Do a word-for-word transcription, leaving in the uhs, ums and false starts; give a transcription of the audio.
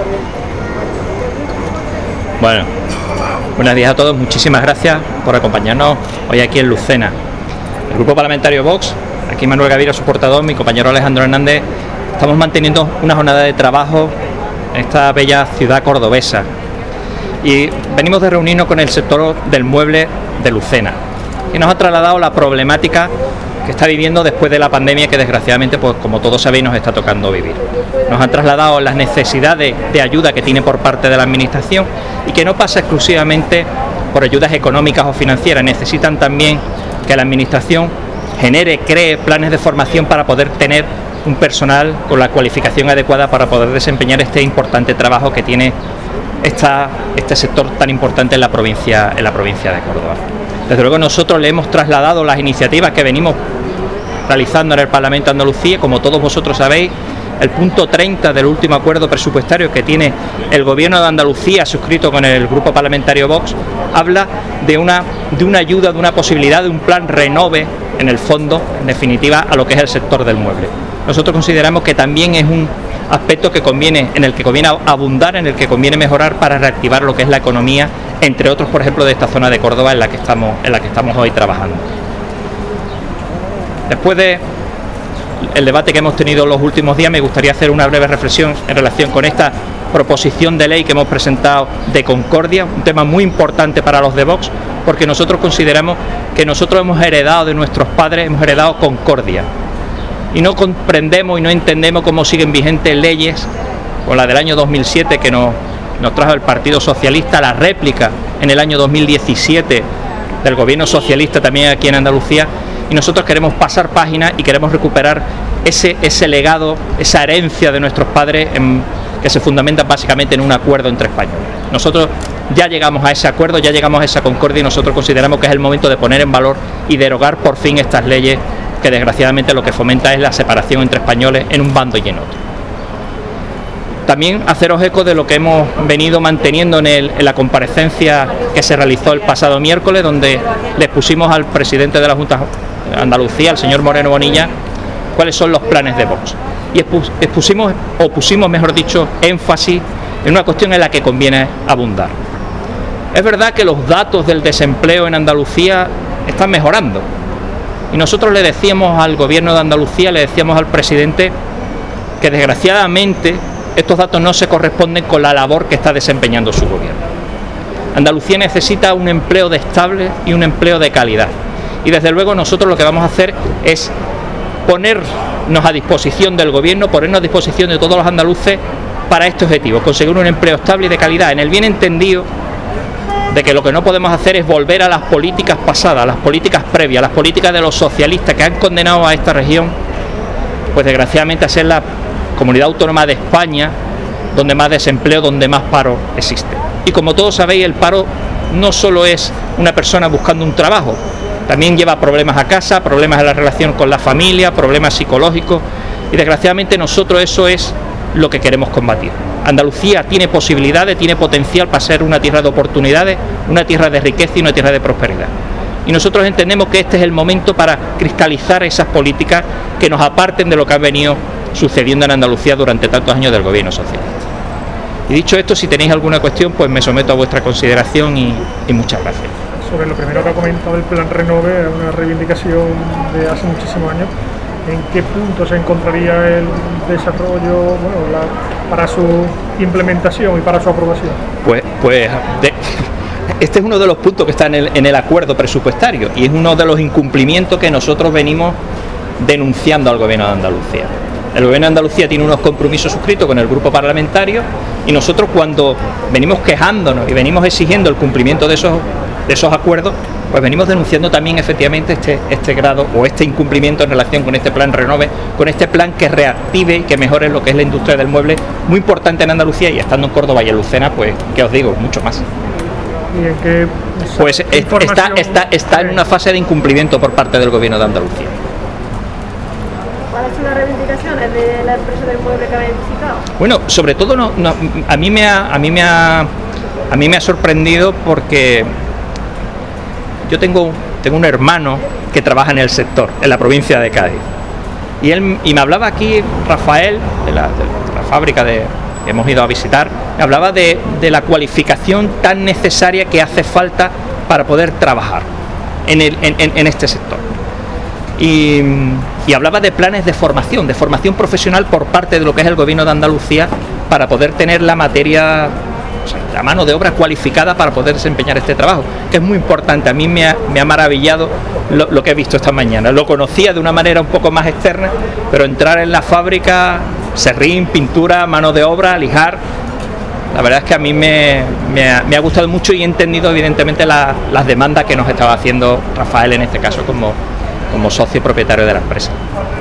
Bueno, buenos días a todos, muchísimas gracias por acompañarnos hoy aquí en Lucena. El Grupo Parlamentario Vox, aquí Manuel Gavira, su portador, mi compañero Alejandro Hernández, estamos manteniendo una jornada de trabajo en esta bella ciudad cordobesa y venimos de reunirnos con el sector del mueble de Lucena y nos ha trasladado la problemática que está viviendo después de la pandemia que desgraciadamente, pues como todos sabéis, nos está tocando vivir. Nos han trasladado las necesidades de ayuda que tiene por parte de la administración y que no pasa exclusivamente por ayudas económicas o financieras, necesitan también que la administración genere, cree planes de formación para poder tener un personal con la cualificación adecuada para poder desempeñar este importante trabajo que tiene esta, este sector tan importante en la provincia, en la provincia de Córdoba. Desde luego nosotros le hemos trasladado las iniciativas que venimos realizando en el Parlamento de Andalucía. Como todos vosotros sabéis, el punto treinta del último acuerdo presupuestario que tiene el Gobierno de Andalucía suscrito con el Grupo Parlamentario Vox habla de una, de una ayuda, de una posibilidad de un plan renove, en el fondo, en definitiva, a lo que es el sector del mueble. Nosotros consideramos que también es un aspecto que conviene, en el que conviene abundar, en el que conviene mejorar para reactivar lo que es la economía, entre otros, por ejemplo, de esta zona de Córdoba en la que estamos, en la que estamos hoy trabajando. Después de el debate que hemos tenido los últimos días, me gustaría hacer una breve reflexión en relación con esta proposición de ley que hemos presentado de Concordia, un tema muy importante para los de Vox, porque nosotros consideramos que nosotros hemos heredado de nuestros padres, hemos heredado Concordia, y no comprendemos y no entendemos cómo siguen vigentes leyes, como la del año dos mil siete que nos, nos trajo el Partido Socialista, la réplica en el año dos mil diecisiete del gobierno socialista también aquí en Andalucía, y nosotros queremos pasar página y queremos recuperar ese, ese legado, esa herencia de nuestros padres en, que se fundamenta básicamente en un acuerdo entre españoles. Nosotros ya llegamos a ese acuerdo, ya llegamos a esa concordia y nosotros consideramos que es el momento de poner en valor y derogar por fin estas leyes que desgraciadamente lo que fomenta es la separación entre españoles en un bando y en otro. También haceros eco de lo que hemos venido manteniendo en, el, en la comparecencia que se realizó el pasado miércoles, donde le expusimos al presidente de la Junta de Andalucía, el señor Moreno Bonilla, cuáles son los planes de Vox. Y expusimos, o pusimos, mejor dicho, énfasis en una cuestión en la que conviene abundar. Es verdad que los datos del desempleo en Andalucía están mejorando. Y nosotros le decíamos al gobierno de Andalucía, le decíamos al presidente, que desgraciadamente estos datos no se corresponden con la labor que está desempeñando su gobierno. Andalucía necesita un empleo de estable y un empleo de calidad. Y desde luego nosotros lo que vamos a hacer es ponernos a disposición del gobierno, ponernos a disposición de todos los andaluces para este objetivo, conseguir un empleo estable y de calidad, en el bien entendido de que lo que no podemos hacer es volver a las políticas pasadas, a las políticas previas, las políticas de los socialistas que han condenado a esta región, pues desgraciadamente a ser la comunidad autónoma de España donde más desempleo, donde más paro existe. Y como todos sabéis, el paro no solo es una persona buscando un trabajo, también lleva problemas a casa, problemas en la relación con la familia, problemas psicológicos, y desgraciadamente nosotros eso es lo que queremos combatir. Andalucía tiene posibilidades, tiene potencial para ser una tierra de oportunidades, una tierra de riqueza y una tierra de prosperidad. Y nosotros entendemos que este es el momento para cristalizar esas políticas que nos aparten de lo que ha venido sucediendo en Andalucía durante tantos años del gobierno socialista. Y dicho esto, si tenéis alguna cuestión, pues me someto a vuestra consideración y, y muchas gracias. Sobre lo primero que ha comentado el plan Renove, una reivindicación de hace muchísimos años, ¿en qué punto se encontraría el desarrollo, bueno, la, para su implementación y para su aprobación? Pues, pues de, este es uno de los puntos que está en el, en el acuerdo presupuestario y es uno de los incumplimientos que nosotros venimos denunciando al gobierno de Andalucía. El gobierno de Andalucía tiene unos compromisos suscritos con el grupo parlamentario y nosotros, cuando venimos quejándonos y venimos exigiendo el cumplimiento de esos, de esos acuerdos, pues venimos denunciando también efectivamente este, este grado o este incumplimiento en relación con este plan Renove, con este plan que reactive y que mejore lo que es la industria del mueble, muy importante en Andalucía, y estando en Córdoba y en Lucena, pues, ¿qué os digo? Mucho más. ¿Y en qué pues está, está, está en una fase de incumplimiento por parte del gobierno de Andalucía. ¿Cuáles son las reivindicaciones de la empresa del mueble que habéis visitado? Bueno, sobre todo no, no, a mí me ha, a mí me ha, a mí me ha sorprendido porque yo tengo, tengo un hermano que trabaja en el sector, en la provincia de Cádiz, y él y me hablaba aquí Rafael de la, de la fábrica de, hemos ido a visitar, me hablaba de, de la cualificación tan necesaria que hace falta para poder trabajar en, el, en, en este sector. Y, y hablaba de planes de formación, de formación profesional por parte de lo que es el Gobierno de Andalucía para poder tener la materia, o sea, la mano de obra cualificada para poder desempeñar este trabajo, que es muy importante. A mí me ha, me ha maravillado lo, lo que he visto esta mañana. Lo conocía de una manera un poco más externa, pero entrar en la fábrica, serrín, pintura, mano de obra, lijar, la verdad es que a mí me, me, ha, me ha gustado mucho y he entendido evidentemente la, las demandas que nos estaba haciendo Rafael en este caso como, como socio propietario de la empresa.